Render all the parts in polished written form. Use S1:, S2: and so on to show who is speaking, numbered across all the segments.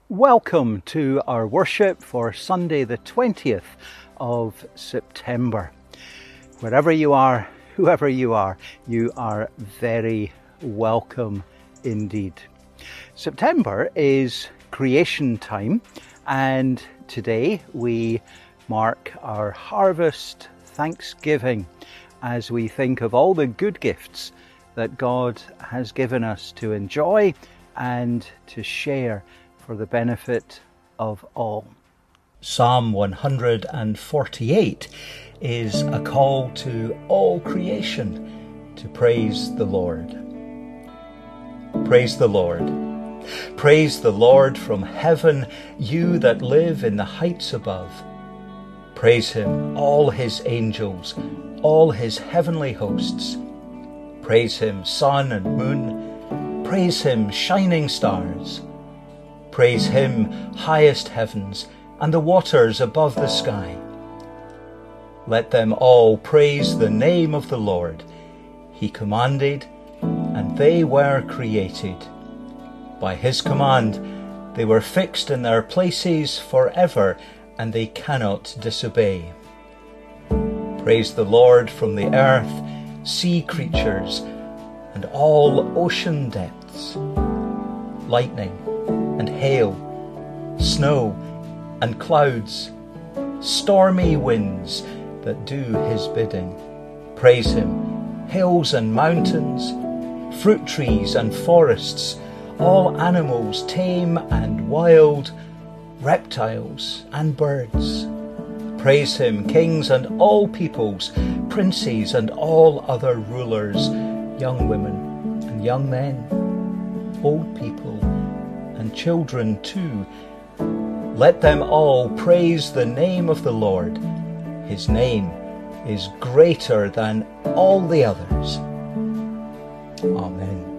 S1: Welcome to our worship for Sunday the 20th of September. Wherever you are, whoever you are very welcome indeed. September is creation time, and today we mark our harvest thanksgiving as we think of all the good gifts that God has given us to enjoy and to share for the benefit of all. Psalm 148 is a call to all creation to praise the Lord. Praise the Lord. Praise the Lord from heaven, you that live in the heights above. Praise him, all his angels, all his heavenly hosts. Praise him, sun and moon. Praise him, shining stars. Praise him, highest heavens, and the waters above the sky. Let them all praise the name of the Lord. He commanded, and they were created. By his command, they were fixed in their places forever, and they cannot disobey. Praise the Lord from the earth, sea creatures, and all ocean depths. Lightning and hail, snow and clouds, stormy winds that do his bidding. Praise him, hills and mountains, fruit trees and forests, all animals tame and wild, reptiles and birds. Praise him, kings and all peoples, princes and all other rulers, young women and young men, old people and children too. Let them all praise the name of the Lord. His name is greater than all the others. Amen.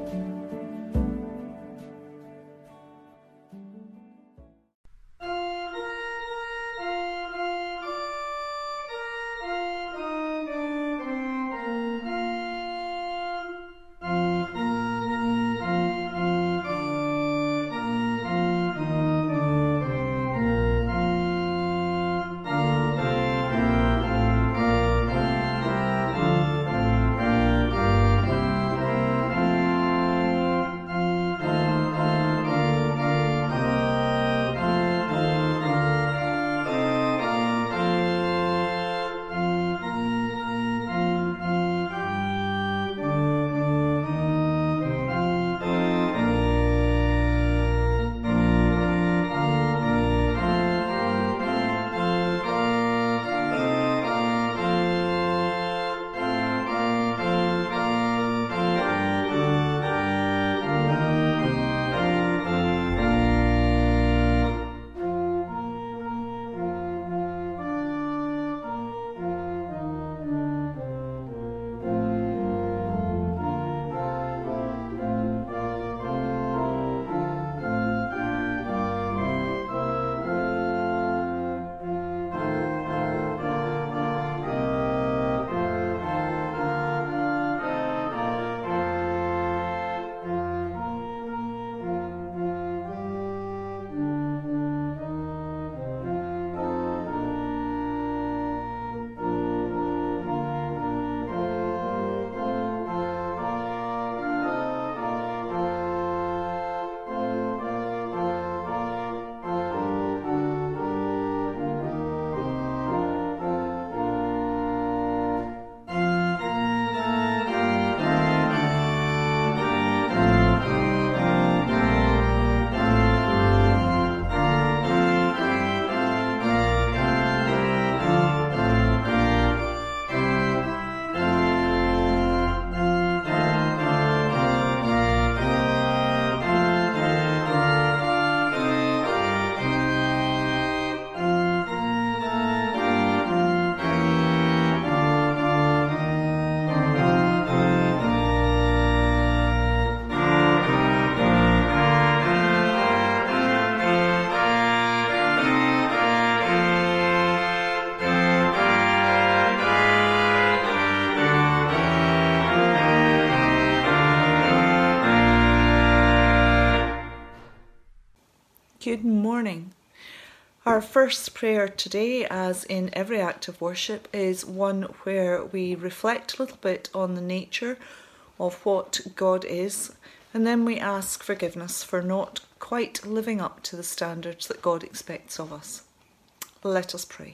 S2: Good morning. Our first prayer today, as in every act of worship, is one where we reflect a little bit on the nature of what God is, and then we ask forgiveness for not quite living up to the standards that God expects of us. Let us pray.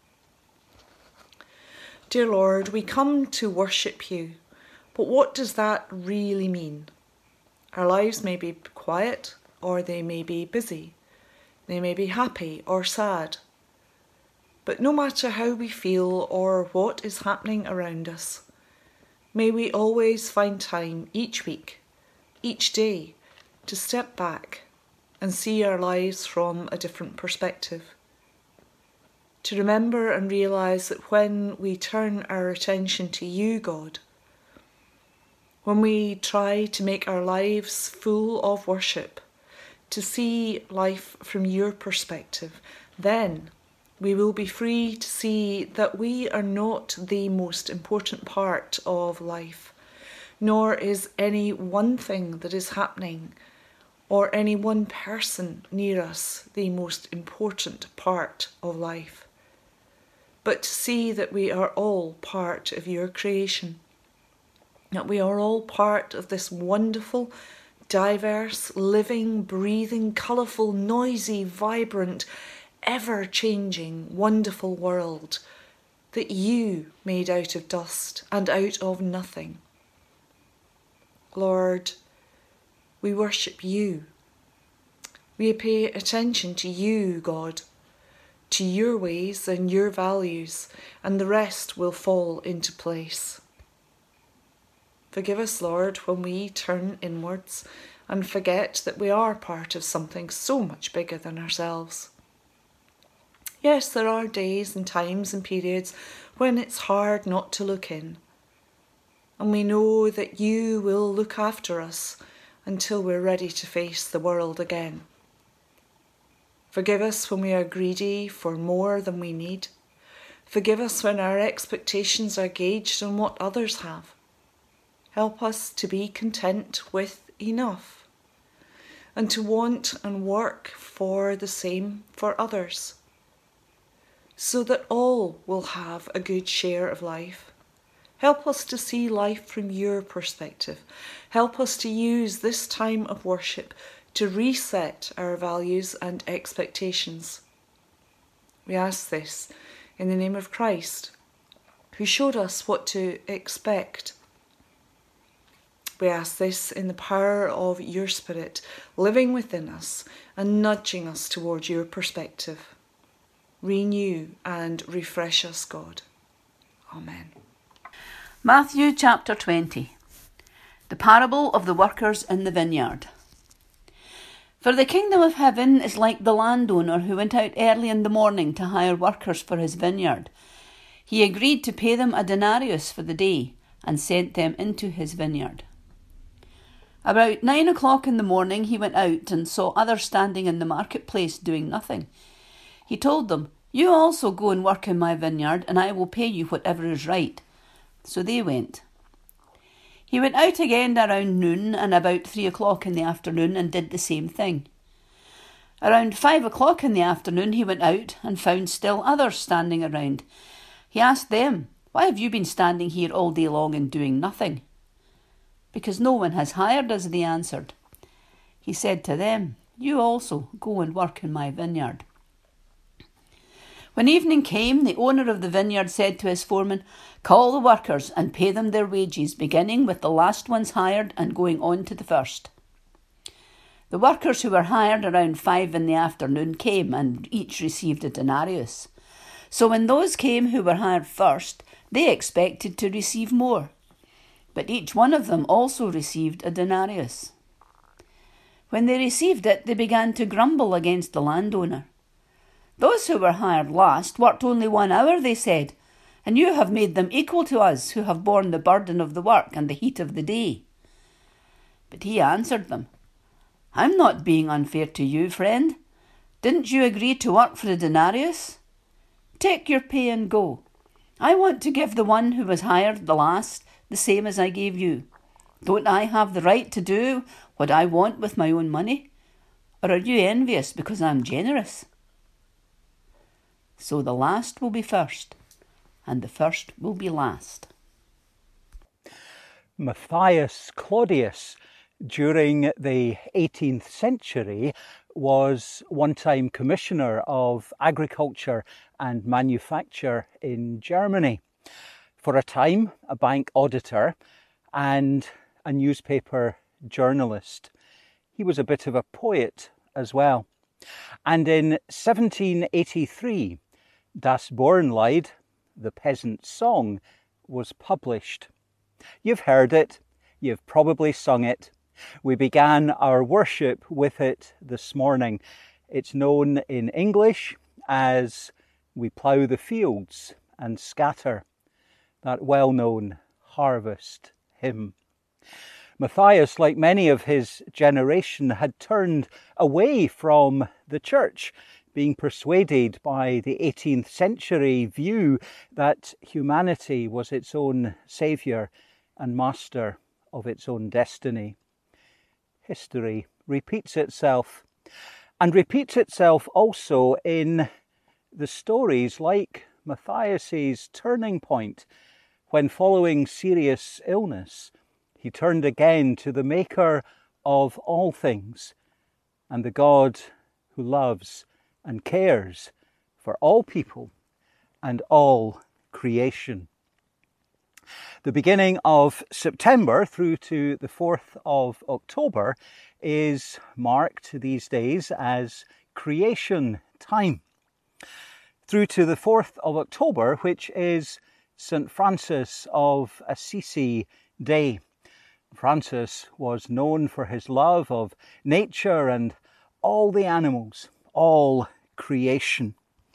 S2: Dear Lord, we come to worship you, but what does that really mean? Our lives may be quiet, or they may be busy. They may be happy or sad. But no matter how we feel or what is happening around us, may we always find time each week, each day, to step back and see our lives from a different perspective. To remember and realise that when we turn our attention to you, God, when we try to make our lives full of worship, to see life from your perspective, then we will be free to see that we are not the most important part of life, nor is any one thing that is happening or any one person near us the most important part of life, but to see that we are all part of your creation, that we are all part of this wonderful, diverse, living, breathing, colourful, noisy, vibrant, ever-changing, wonderful world that you made out of dust and out of nothing. Lord, we worship you. We pay attention to you, God, to your ways and your values, and the rest will fall into place. Forgive us, Lord, when we turn inwards and forget that we are part of something so much bigger than ourselves. Yes, there are days and times and periods when it's hard not to look in. And we know that you will look after us until we're ready to face the world again. Forgive us when we are greedy for more than we need. Forgive us when our expectations are gauged on what others have. Help us to be content with enough and to want and work for the same for others, so that all will have a good share of life. Help us to see life from your perspective. Help us to use this time of worship to reset our values and expectations. We ask this in the name of Christ, who showed us what to expect. We ask this in the power of your Spirit living within us and nudging us towards your perspective. Renew and refresh us, God. Amen.
S3: Matthew chapter 20. The parable of the workers in the vineyard. For the kingdom of heaven is like the landowner who went out early in the morning to hire workers for his vineyard. He agreed to pay them a denarius for the day and sent them into his vineyard. About 9 o'clock in the morning he went out and saw others standing in the marketplace doing nothing. He told them, "You also go and work in my vineyard, and I will pay you whatever is right." So they went. He went out again around noon and about 3 o'clock in the afternoon and did the same thing. Around 5 o'clock in the afternoon he went out and found still others standing around. He asked them, "Why have you been standing here all day long and doing nothing?" "Because no one has hired us," they answered. He said to them, "You also go and work in my vineyard." When evening came, the owner of the vineyard said to his foreman, "Call the workers and pay them their wages, beginning with the last ones hired and going on to the first." The workers who were hired around 5 in the afternoon came and each received a denarius. So when those came who were hired first, they expected to receive more. But each one of them also received a denarius. When they received it, they began to grumble against the landowner. "Those who were hired last worked only 1 hour," they said, "and you have made them equal to us who have borne the burden of the work and the heat of the day." But he answered them, "I'm not being unfair to you, friend. Didn't you agree to work for a denarius? Take your pay and go. I want to give the one who was hired the last the same as I gave you. Don't I have the right to do what I want with my own money? Or are you envious because I'm generous? So the last will be first, and the first will be last.
S1: Matthias Claudius, during the 18th century, was one-time Commissioner of Agriculture and Manufacture in Germany. For a time, a bank auditor and a newspaper journalist. He was a bit of a poet as well. And in 1783, Das Bornlied, the peasant's song, was published. You've heard it, you've probably sung it. We began our worship with it this morning. It's known in English as We Plough the Fields and Scatter, that well-known harvest hymn. Matthias, like many of his generation, had turned away from the church, being persuaded by the 18th century view that humanity was its own saviour and master of its own destiny. History repeats itself, and repeats itself also in the stories like Matthias's turning point, when following serious illness, he turned again to the Maker of all things and the God who loves and cares for all people and all creation. The beginning of September through to the 4th of October is marked these days as Creation Time. Through to the 4th of October, which is St. Francis of Assisi Day. Francis was known for his love of nature and all the animals, all creation.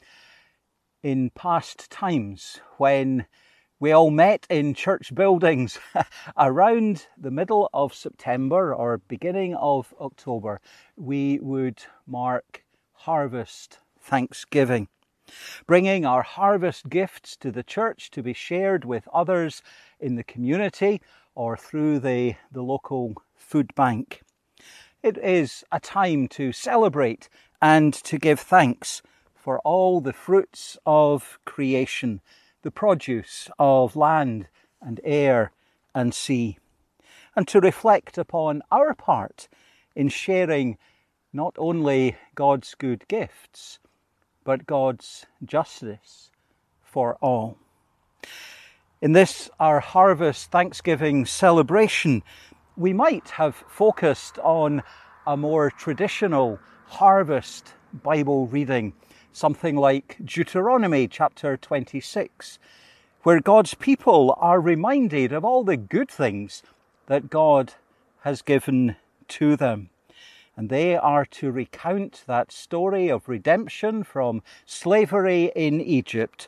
S1: In past times, when we all met in church buildings around the middle of September or beginning of October, we would mark Harvest Thanksgiving, bringing our harvest gifts to the church to be shared with others in the community or through the local food bank. It is a time to celebrate and to give thanks for all the fruits of creation, the produce of land and air and sea, and to reflect upon our part in sharing not only God's good gifts, but God's justice for all. In this, our Harvest Thanksgiving celebration, we might have focused on a more traditional harvest Bible reading, something like Deuteronomy chapter 26, where God's people are reminded of all the good things that God has given to them. And they are to recount that story of redemption from slavery in Egypt.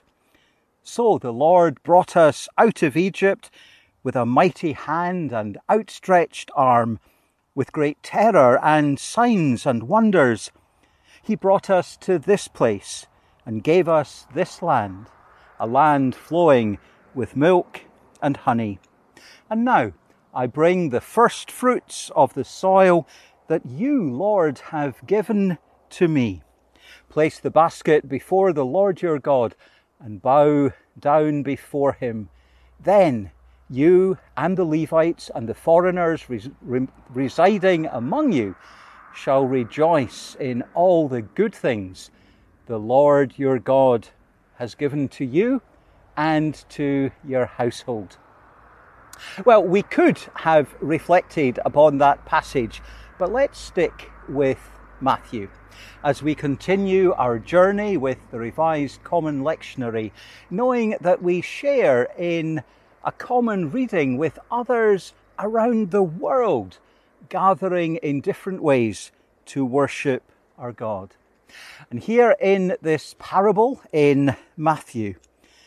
S1: So the Lord brought us out of Egypt with a mighty hand and outstretched arm, with great terror and signs and wonders. He brought us to this place and gave us this land, a land flowing with milk and honey. And now I bring the first fruits of the soil that you, Lord, have given to me. Place the basket before the Lord your God and bow down before him. Then you and the Levites and the foreigners residing among you shall rejoice in all the good things the Lord your God has given to you and to your household. Well, we could have reflected upon that passage, but let's stick with Matthew as we continue our journey with the Revised Common Lectionary, knowing that we share in a common reading with others around the world, gathering in different ways to worship our God. And here in this parable in Matthew,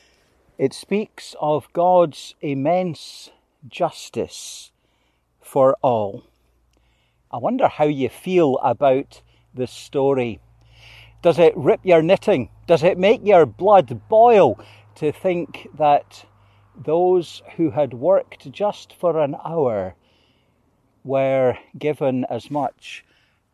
S1: it speaks of God's immense justice for all. I wonder how you feel about this story. Does it rip your knitting? Does it make your blood boil to think that those who had worked just for an hour were given as much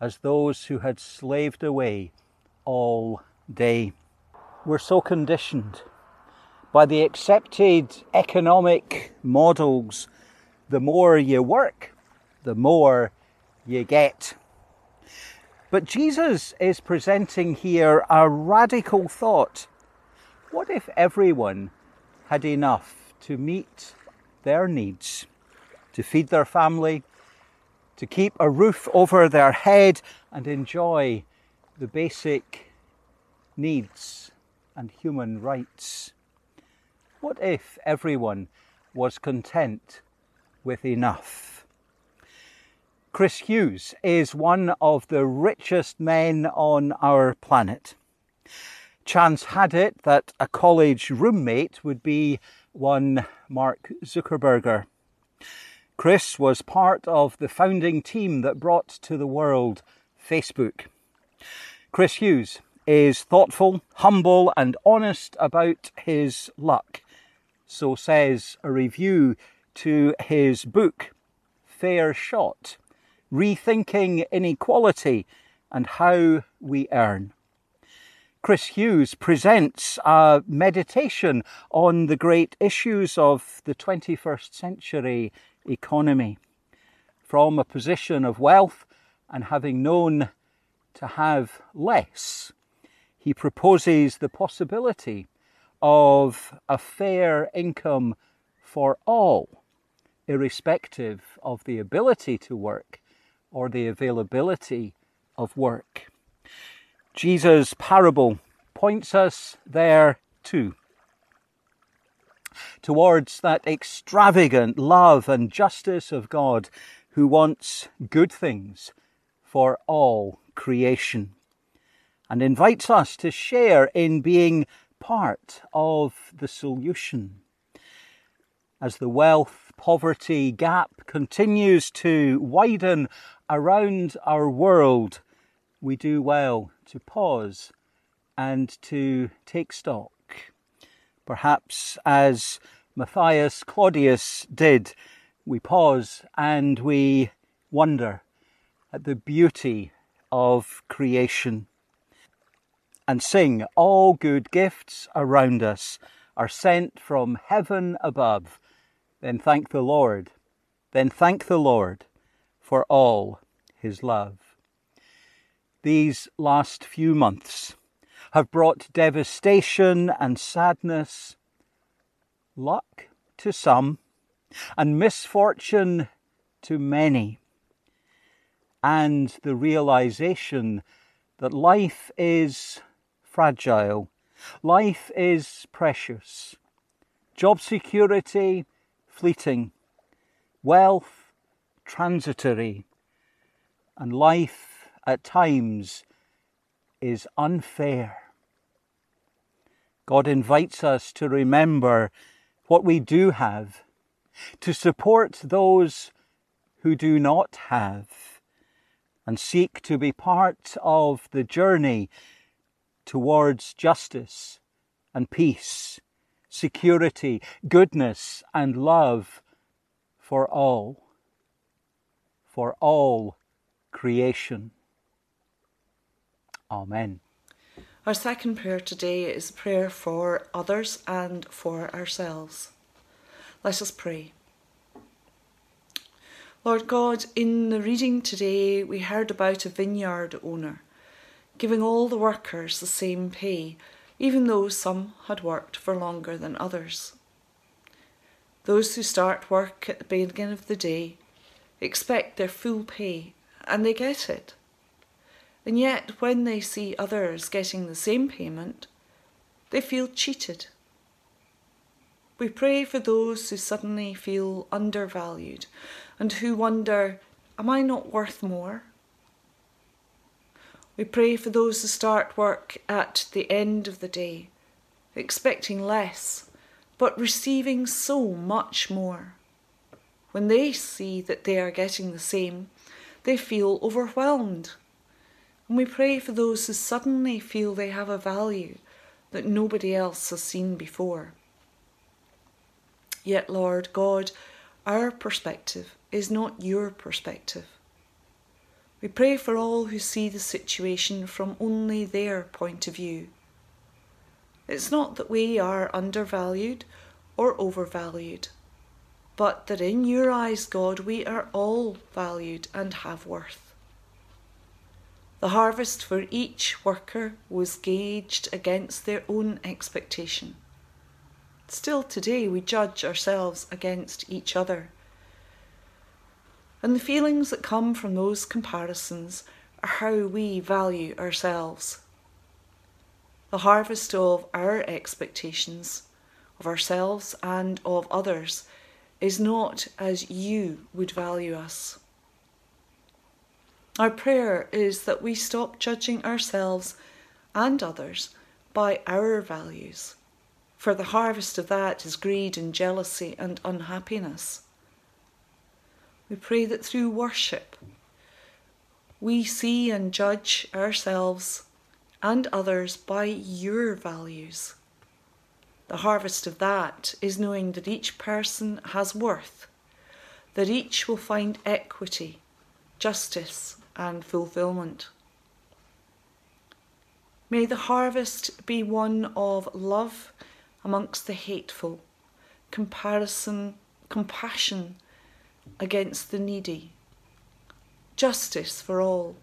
S1: as those who had slaved away all day. We're so conditioned by the accepted economic models. The more you work, the more you get. But Jesus is presenting here a radical thought. What if everyone had enough to meet their needs, to feed their family, to keep a roof over their head and enjoy the basic needs and human rights? What if everyone was content with enough? Chris Hughes is one of the richest men on our planet. Chance had it that a college roommate would be one Mark Zuckerberg. Chris was part of the founding team that brought to the world Facebook. Chris Hughes is thoughtful, humble and honest about his luck. So says a review to his book, Fair Shot, Rethinking Inequality and How We Earn. Chris Hughes presents a meditation on the great issues of the 21st century economy. From a position of wealth and having known to have less, he proposes the possibility of a fair income for all, irrespective of the ability to work or the availability of work. Jesus' parable points us there too, towards that extravagant love and justice of God who wants good things for all creation and invites us to share in being part of the solution. As the wealth-poverty gap continues to widen around our world, we do well to pause and to take stock. Perhaps as Matthias Claudius did, we pause and we wonder at the beauty of creation and sing, all good gifts around us are sent from heaven above. Then thank the Lord for all his love. These last few months have brought devastation and sadness, luck to some, and misfortune to many, and the realization that life is fragile, life is precious, job security fleeting, wealth transitory, and life at times is unfair. God invites us to remember what we do have, to support those who do not have, and seek to be part of the journey towards justice and peace, security, goodness and love for all creation. Amen.
S2: Our second prayer today is a prayer for others and for ourselves. Let us pray. Lord God, in the reading today we heard about a vineyard owner giving all the workers the same pay, even though some had worked for longer than others. Those who start work at the beginning of the day expect their full pay, and they get it. And yet, when they see others getting the same payment, they feel cheated. We pray for those who suddenly feel undervalued and who wonder, am I not worth more? We pray for those who start work at the end of the day, expecting less, but receiving so much more. When they see that they are getting the same, they feel overwhelmed. And we pray for those who suddenly feel they have a value that nobody else has seen before. Yet, Lord God, our perspective is not your perspective. We pray for all who see the situation from only their point of view. It's not that we are undervalued or overvalued, but that in your eyes, God, we are all valued and have worth. The harvest for each worker was gauged against their own expectation. Still today we judge ourselves against each other. And the feelings that come from those comparisons are how we value ourselves. The harvest of our expectations, of ourselves and of others, is not as you would value us. Our prayer is that we stop judging ourselves and others by our values, for the harvest of that is greed and jealousy and unhappiness. We pray that through worship, we see and judge ourselves and others by your values. The harvest of that is knowing that each person has worth, that each will find equity, justice, and fulfillment. May the harvest be one of love amongst the hateful, compassion against the needy, justice for all.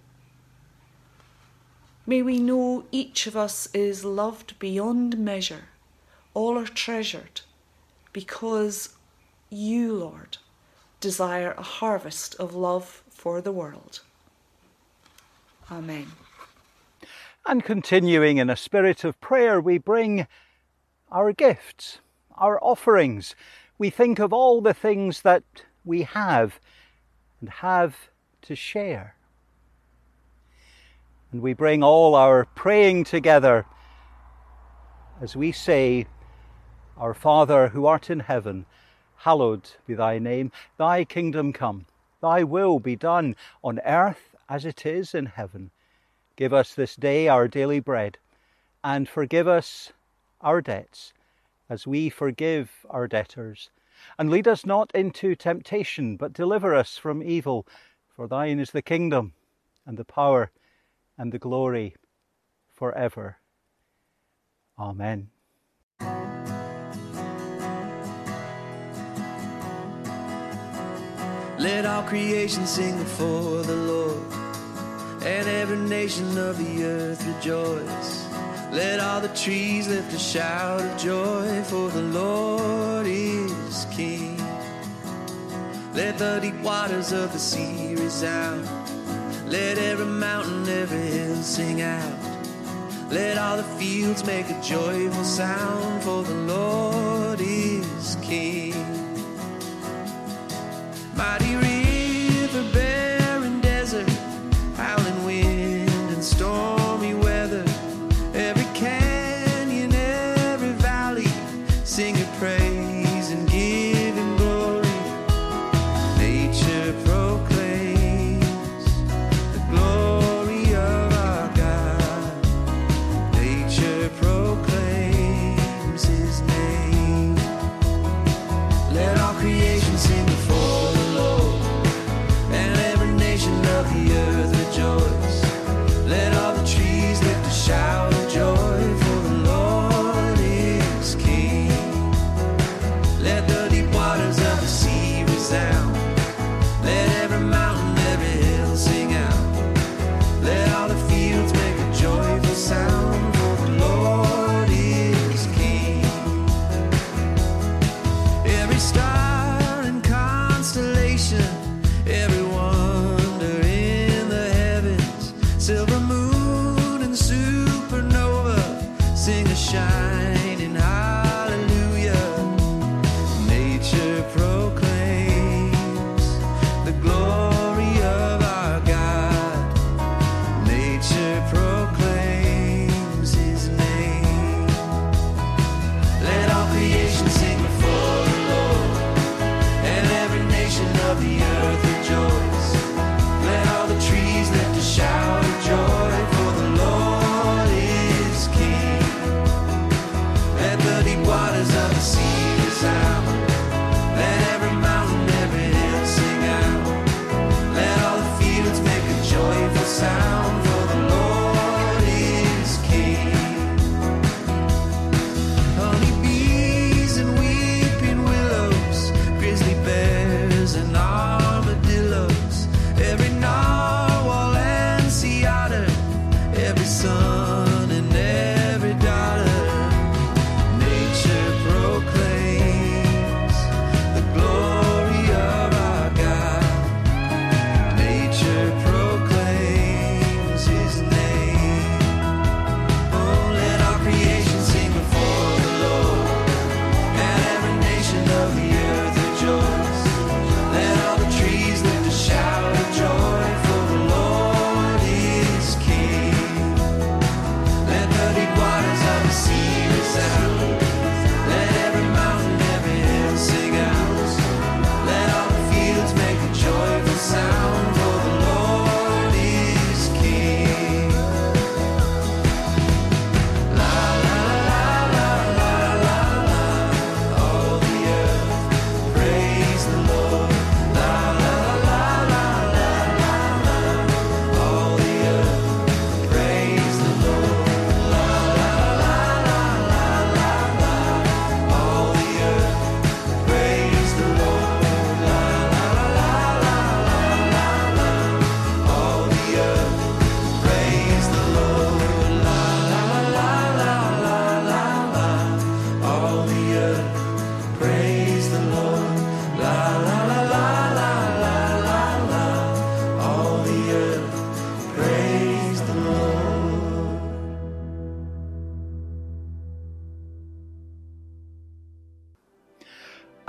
S2: May we know each of us is loved beyond measure, all are treasured, because you, Lord, desire a harvest of love for the world. Amen.
S1: And continuing in a spirit of prayer, we bring our gifts, our offerings. We think of all the things that we have and have to share. And we bring all our praying together as we say, Our Father who art in heaven, hallowed be thy name. Thy kingdom come, thy will be done on earth as it is in heaven. Give us this day our daily bread, and forgive us our debts as we forgive our debtors. And lead us not into temptation, but deliver us from evil. For thine is the kingdom, and the power, and the glory, forever. Amen.
S4: Let all creation sing before the Lord, and every nation of the earth rejoice. Let all the trees lift a shout of joy, for the Lord is King. Let the deep waters of the sea resound. Let every mountain, every hill sing out. Let all the fields make a joyful sound, for the Lord is King. Mighty river, barren desert, howling wind and stormy weather, every canyon, every valley, sing your praise and give him glory. Nature proclaims the glory of our God. Nature proclaims his name. Let all creation sing before the Lord,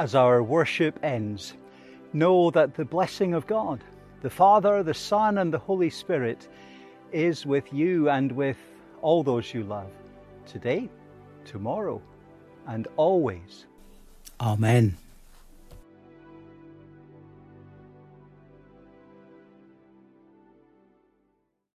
S1: As our worship ends, know that the blessing of God, the Father, the Son, and the Holy Spirit is with you and with all those you love, today, tomorrow, and always. Amen.